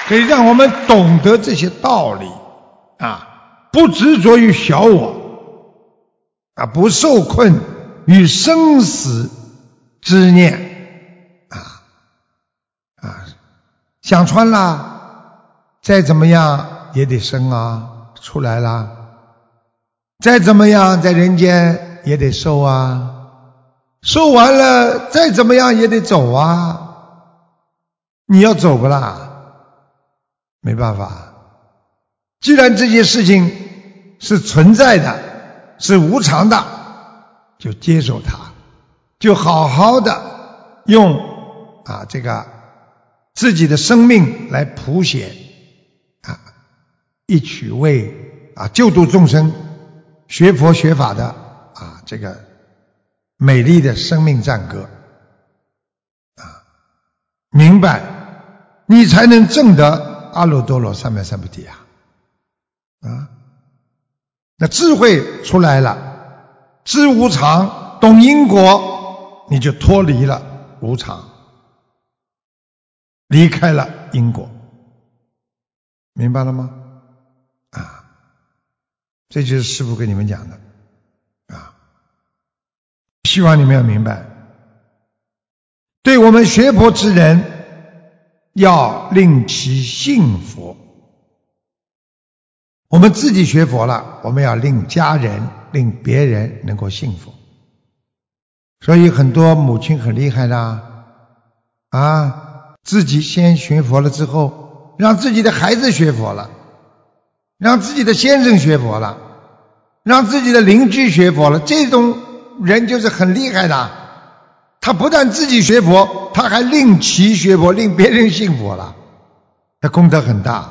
可以让我们懂得这些道理啊，不执着于小我啊，不受困于生死之念想穿了，再怎么样也得生啊，出来了，再怎么样在人间也得受啊，受完了再怎么样也得走啊，你要走不啦？没办法，既然这些事情是存在的，是无常的，就接受它，就好好的用这个自己的生命来谱写一曲为救度众生、学佛学法的这个美丽的生命赞歌明白，你才能证得阿耨多罗三藐三菩提那智慧出来了，知无常，懂因果，你就脱离了无常，离开了因果，明白了吗？这就是师父跟你们讲的希望你们要明白，对我们学佛之人要令其信佛。我们自己学佛了，我们要令家人、令别人能够信佛。所以很多母亲很厉害的自己先学佛了之后，让自己的孩子学佛了，让自己的先生学佛了，让自己的邻居学佛了，这种人就是很厉害的。他不但自己学佛，他还令其学佛，令别人信佛了，他功德很大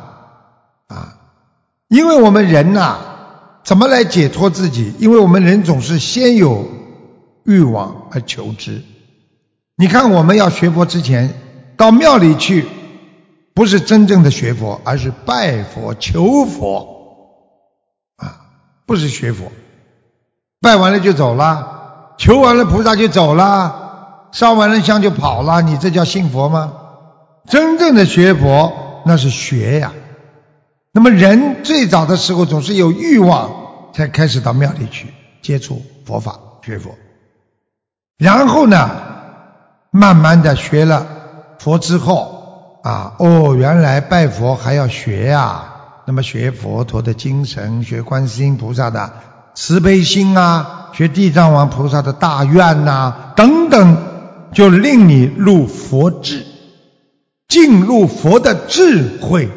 因为我们人怎么来解脱自己？因为我们人总是先有欲望而求之。你看我们要学佛之前，到庙里去，不是真正的学佛，而是拜佛求佛不是学佛。拜完了就走了，求完了菩萨就走了，烧完了香就跑了，你这叫信佛吗？真正的学佛那是学呀。那么人最早的时候总是有欲望才开始到庙里去接触佛法学佛，然后呢慢慢的学了佛之后原来拜佛还要学那么学佛陀的精神，学观世音菩萨的慈悲心学地藏王菩萨的大愿等等，就令你入佛智，进入佛的智慧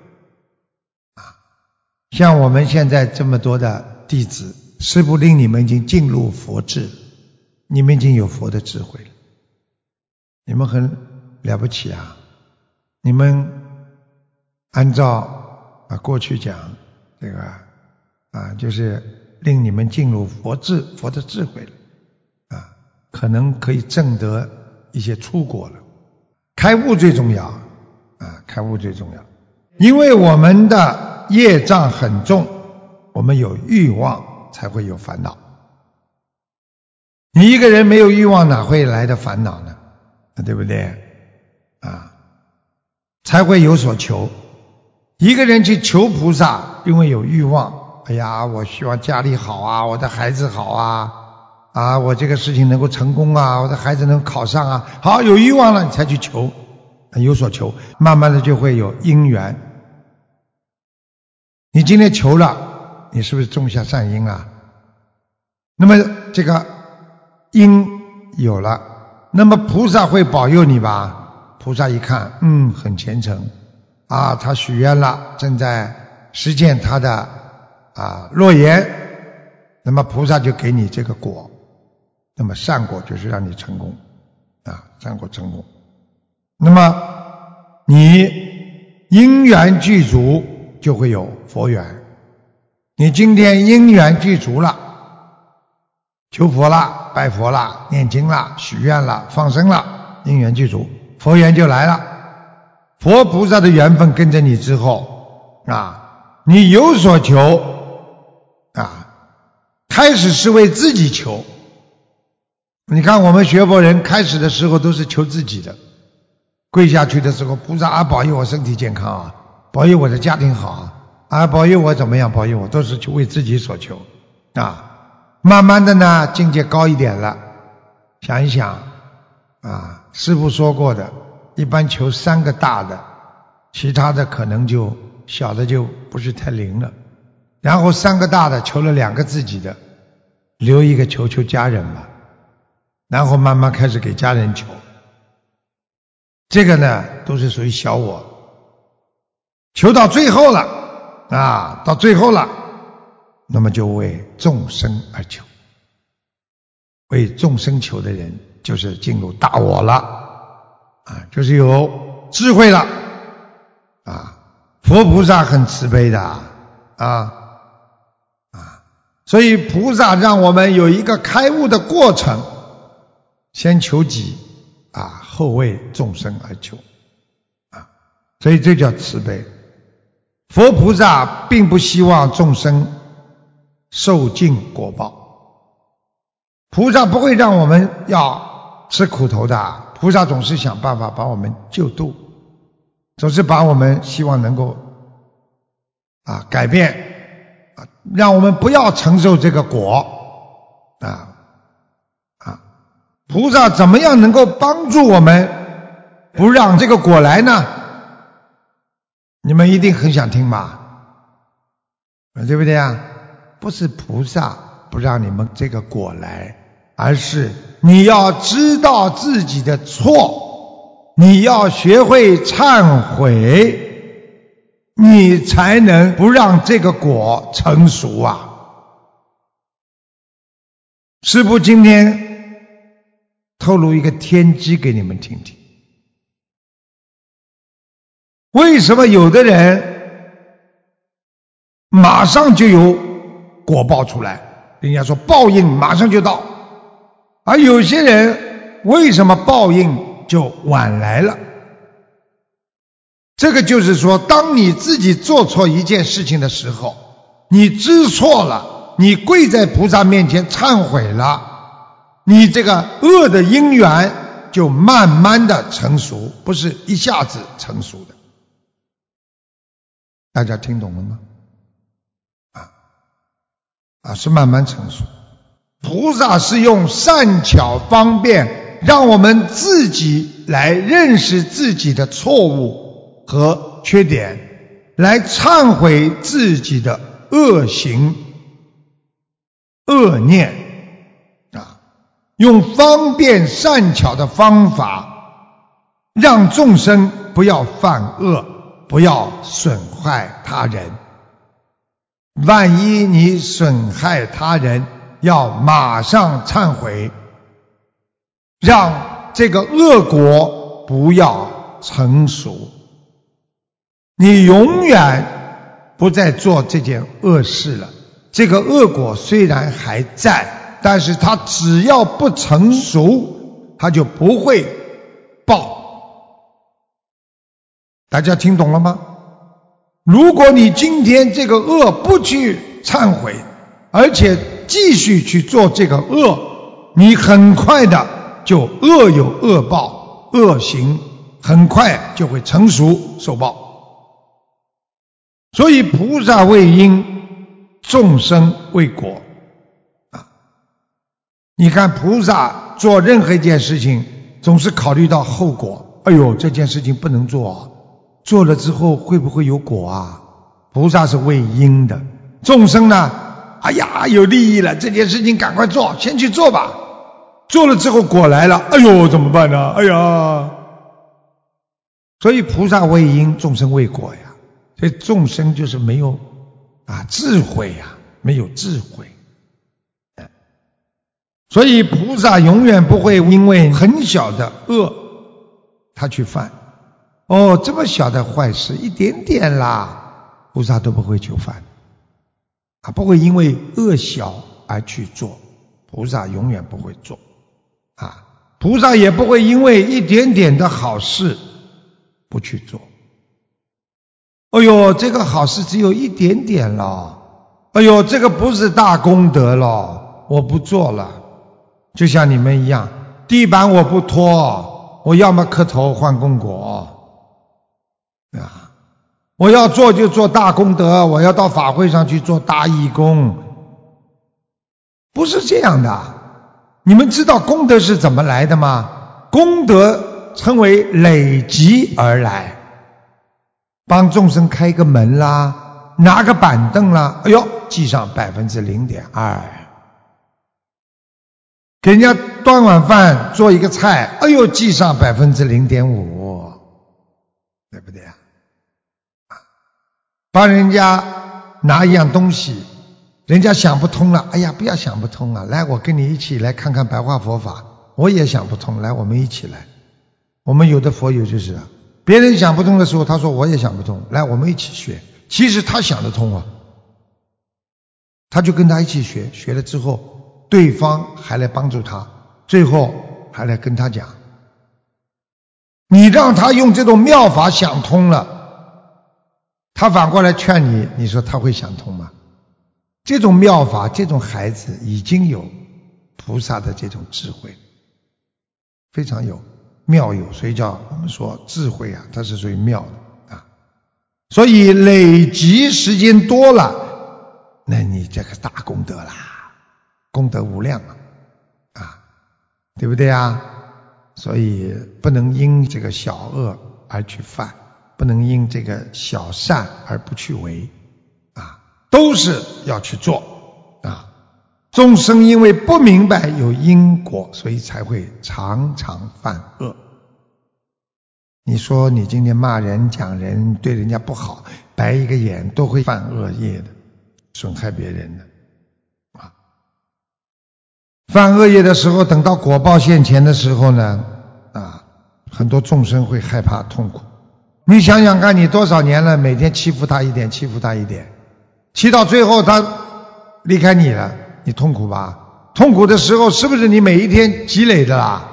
像我们现在这么多的弟子，师父令你们已经进入佛智，你们已经有佛的智慧了，你们很了不起你们按照过去讲这个就是令你们进入佛智，佛的智慧了可能可以证得一些出果了。开悟最重要开悟最重要，因为我们的业障很重，我们有欲望才会有烦恼。你一个人没有欲望哪会来的烦恼呢？对不对才会有所求。一个人去求菩萨，因为有欲望，哎呀我希望家里好我的孩子好我这个事情能够成功我的孩子能考上好，有欲望了你才去求，有所求，慢慢的就会有因缘。你今天求了，你是不是种下善因那么这个因有了，那么菩萨会保佑你吧？菩萨一看很虔诚他许愿了，正在实践他的诺言，那么菩萨就给你这个果。那么善果就是让你成功善果成功。那么你因缘具足，就会有佛缘。你今天因缘具足了，求佛了，拜佛了，念经了，许愿了，放生了，因缘具足，佛缘就来了。佛菩萨的缘分跟着你之后你有所求开始是为自己求。你看我们学佛人开始的时候都是求自己的， 跪下去的时候，菩萨啊，保佑我身体健康啊，保佑我的家庭好啊，保佑我怎么样，保佑我，都是去为自己所求啊。慢慢的呢，境界高一点了，想一想啊，师父说过的，一般求3个大的，其他的可能就小的就不是太灵了。然后3个大的求了2个自己的，留一个求家人吧，然后慢慢开始给家人求。这个呢都是属于小我，求到最后了啊，到最后了，那么就为众生而求，为众生求的人就是进入大我了啊，就是有智慧了啊。佛菩萨很慈悲的所以菩萨让我们有一个开悟的过程，先求己后为众生而求所以这叫慈悲。佛菩萨并不希望众生受尽果报，菩萨不会让我们要吃苦头的，菩萨总是想办法把我们救度，总是把我们希望能够改变让我们不要承受这个果菩萨怎么样能够帮助我们不让这个果来呢？你们一定很想听吧？对不对啊？不是菩萨不让你们这个果来，而是你要知道自己的错，你要学会忏悔，你才能不让这个果成熟啊。师父今天透露一个天机给你们听听。为什么有的人马上就有果报出来，人家说报应马上就到，而有些人为什么报应就晚来了？这个就是说，当你自己做错一件事情的时候，你知错了，你跪在菩萨面前忏悔了，你这个恶的因缘就慢慢的成熟，不是一下子成熟的。大家听懂了吗？是慢慢成熟。菩萨是用善巧方便让我们自己来认识自己的错误和缺点，来忏悔自己的恶行恶念用方便善巧的方法让众生不要犯恶，不要损害他人。万一你损害他人，要马上忏悔，让这个恶果不要成熟。你永远不再做这件恶事了，这个恶果虽然还在，但是它只要不成熟，它就不会报。大家听懂了吗？如果你今天这个恶不去忏悔，而且继续去做这个恶，你很快的就恶有恶报，恶行很快就会成熟受报。所以菩萨为因，众生为果你看菩萨做任何一件事情总是考虑到后果，哎呦这件事情不能做做了之后会不会有果菩萨是为因的，众生呢哎呀有利益了，这件事情赶快做，先去做吧，做了之后果来了，哎呦怎么办呢？哎呀，所以菩萨为因，众生为果呀。所以众生就是没有智慧没有智慧。所以菩萨永远不会因为很小的恶他去犯，这么小的坏事一点点啦，菩萨都不会去犯不会因为恶小而去做，菩萨永远不会做菩萨也不会因为一点点的好事不去做。哎呦这个好事只有一点点了，哎呦这个不是大功德了，我不做了。就像你们一样，地板我不拖， 我要么磕头换功果啊，我要做就做大功德，我要到法会上去做大义工，不是这样的。你们知道功德是怎么来的吗？功德称为累积而来，帮众生开个门啦，拿个板凳啦，哎呦，记上0.2%。给人家端碗饭做一个菜，哎呦，记上0.5%，对不对啊？帮人家拿一样东西，人家想不通了，哎呀，不要想不通啊，来，我跟你一起来看看白话佛法。我也想不通，来，我们一起来。我们有的佛友就是啊，别人想不通的时候，他说我也想不通，来，我们一起学。其实他想得通啊，他就跟他一起学，学了之后，对方还来帮助他，最后还来跟他讲。你让他用这种妙法想通了，他反过来劝你，你说他会想通吗？这种妙法，这种孩子已经有菩萨的这种智慧，非常有妙有，所以叫我们说智慧啊，它是属于妙的啊。所以累积时间多了，那你这个大功德啦，功德无量啊，对不对啊？所以不能因这个小恶而去犯，不能因这个小善而不去为啊，都是要去做啊。众生因为不明白有因果，所以才会常常犯恶。你说你今天骂人讲人，对人家不好，白一个眼，都会犯恶业的，损害别人的啊。犯恶业的时候，等到果报现前的时候呢，很多众生会害怕痛苦。你想想看，你多少年了，每天欺负他一点，欺负他一点，欺到最后他离开你了，你痛苦吧？痛苦的时候是不是你每一天积累的啦？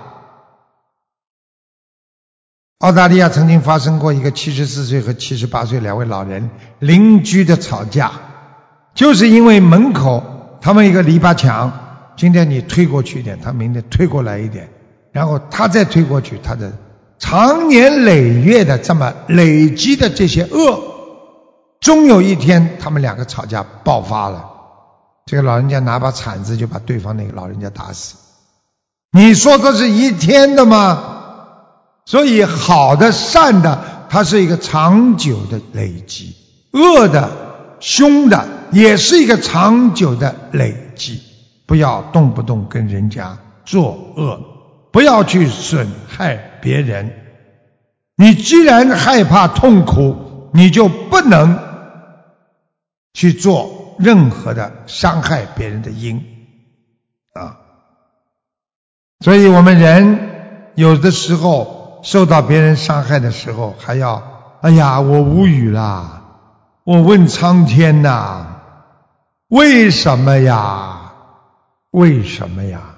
澳大利亚曾经发生过一个74岁和78岁两位老人邻居的吵架，就是因为门口他们一个篱笆墙，今天你推过去一点，他明天推过来一点，然后他再推过去，他的长年累月的这么累积的这些恶，终有一天他们两个吵架爆发了，这个老人家拿把铲子就把对方那个老人家打死。你说这是一天的吗？所以好的善的它是一个长久的累积，恶的凶的也是一个长久的累积。不要动不动跟人家作恶，不要去损害别人。你既然害怕痛苦，你就不能去做任何的伤害别人的因啊。所以我们人有的时候受到别人伤害的时候，还要哎呀，我无语啦，我问苍天呐，为什么呀？为什么呀？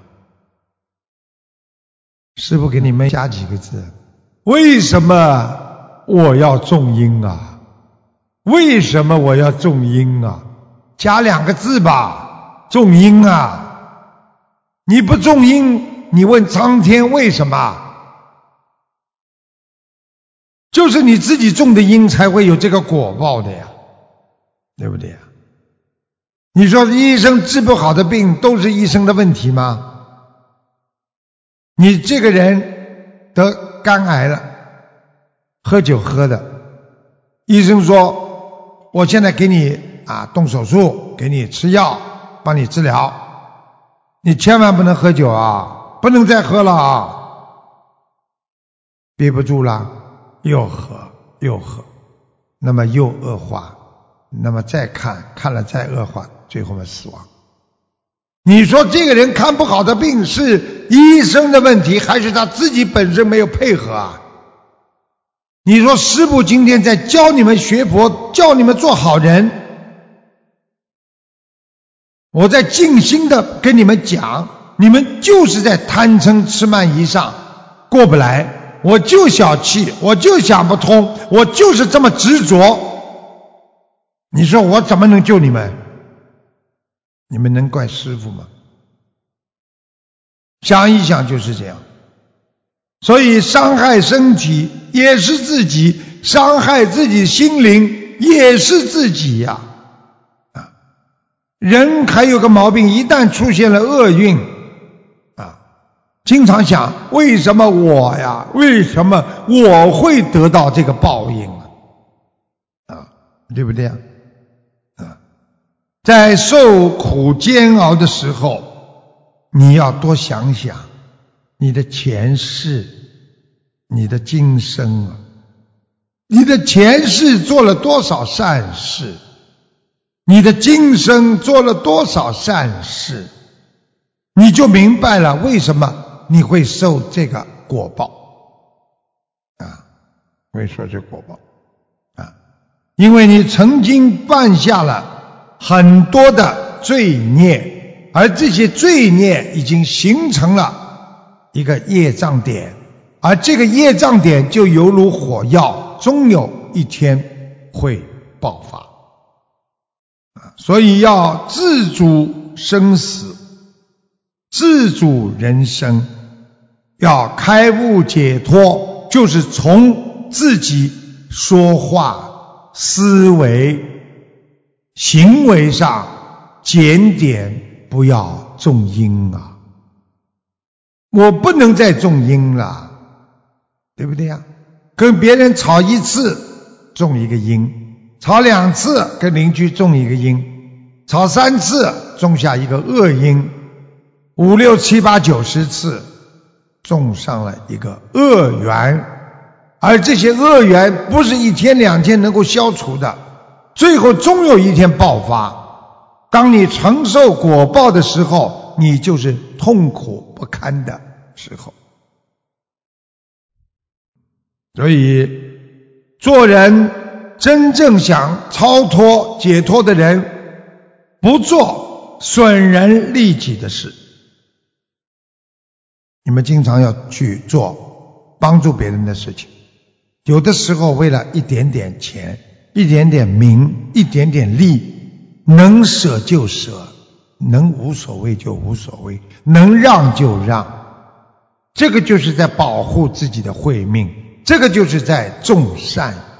师父给你们加几个字，为什么我要种因啊？为什么我要种因啊？加2个字吧，种因啊。你不种因，你问苍天为什么？就是你自己种的因才会有这个果报的呀，对不对呀？你说医生治不好的病都是医生的问题吗？你这个人得肝癌了，喝酒喝的，医生说我现在给你动手术，给你吃药，帮你治疗，你千万不能喝酒啊，不能再喝了啊，憋不住了又喝又喝，那么又恶化，那么再看了再恶化，最后的死亡。你说这个人看不好的病是医生的问题，还是他自己本身没有配合啊？你说师父今天在教你们学佛，教你们做好人，我在尽心的跟你们讲，你们就是在贪嗔痴慢疑上过不来，我就小气，我就想不通，我就是这么执着，你说我怎么能救你们？你们能怪师父吗？想一想就是这样。 所以伤害身体也是自己，伤害自己心灵也是自己呀。人还有个毛病，一旦出现了厄运经常想为什么我呀？为什么我会得到这个报应对不对在受苦煎熬的时候，你要多想想你的前世，你的今生你的前世做了多少善事，你的今生做了多少善事，你就明白了为什么你会受这个果报会受这果报因为你曾经犯下了很多的罪孽，而这些罪孽已经形成了一个业障点，而这个业障点就犹如火药，终有一天会爆发所以要自主生死，自主人生，要开悟解脱，就是从自己说话、思维、行为上检点，不要种因我不能再种因了，对不对跟别人吵一次种一个因，吵2次跟邻居种一个因，吵3次种下一个恶因，5、6、7、8、9、10次种上了一个恶缘，而这些恶缘不是1天2天能够消除的，最后终有一天爆发。当你承受果报的时候，你就是痛苦不堪的时候。所以做人真正想超脱解脱的人，不做损人利己的事。你们经常要去做帮助别人的事情，有的时候为了一点点钱、一点点名、一点点利，能舍就舍，能无所谓就无所谓，能让就让，这个就是在保护自己的慧命，这个就是在种善